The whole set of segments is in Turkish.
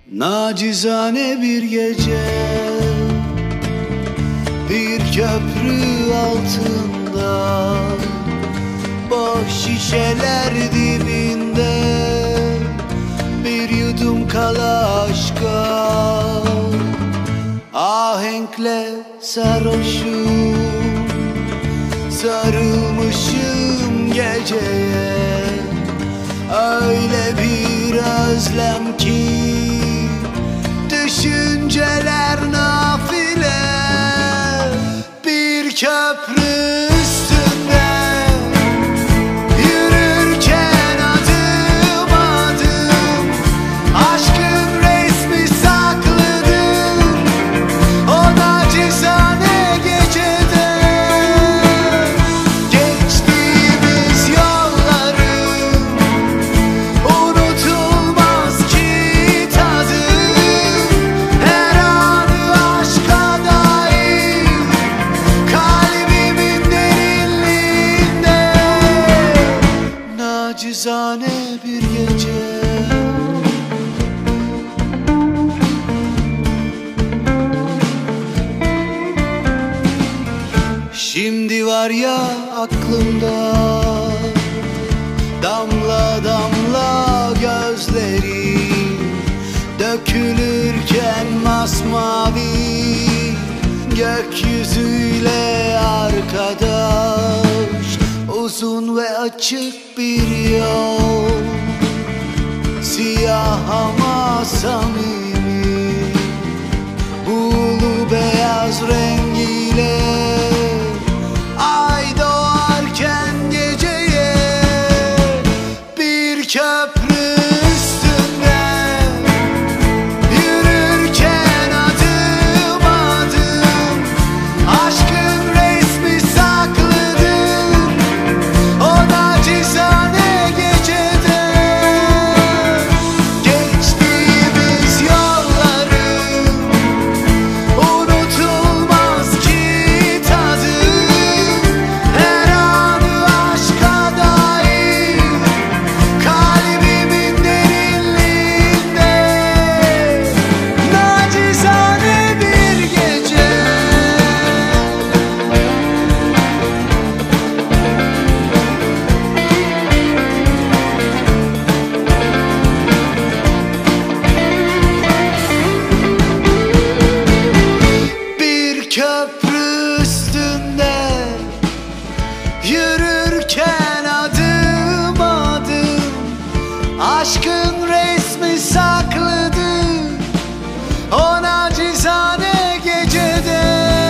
Nacizane bir gece, bir köprü altında, boş şişeler dibinde, bir yudum kala aşka. Ahenkle sarhoşum, sarılmışım geceye. Öyle bir özlem ki düşünceler nafile. Bir köprü üstünde yürürken adım adım, aşkın resmi sakladım o nacizane gecede. Geçtiğimiz yolların unutulmaz ki tadı, her anı aşka dair kalbimin derinliğinde. Nacizane bir gece, şimdi var ya aklımda, damla damla gözlerim dökülürken masmavi gökyüzüyle arkadaş. Uzun ve açık bir yol, siyah ama samimi, buğulu beyaz rengiyle ay doğarken geceye. Bir köprü üstünde yürürken adım adım, aşkın resmi sakladım o nacizane gecede. Geçtiğimiz yolların unutulmaz ki tadı, her anı aşka dair kalbimin derinliğinde. Nacizane bir gece, bir köprü üstünde yürürken adım adım, aşkın resmi sakladı o nacizane gecede.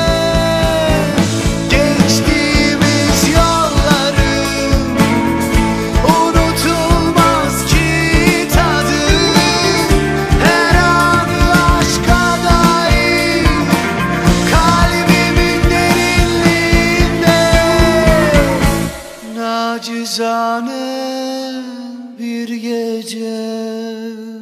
Geçtiğimiz yolların unutulmaz ki tadı, her anı aşka dair kalbimin derinliğinde. Nacizane bir gece.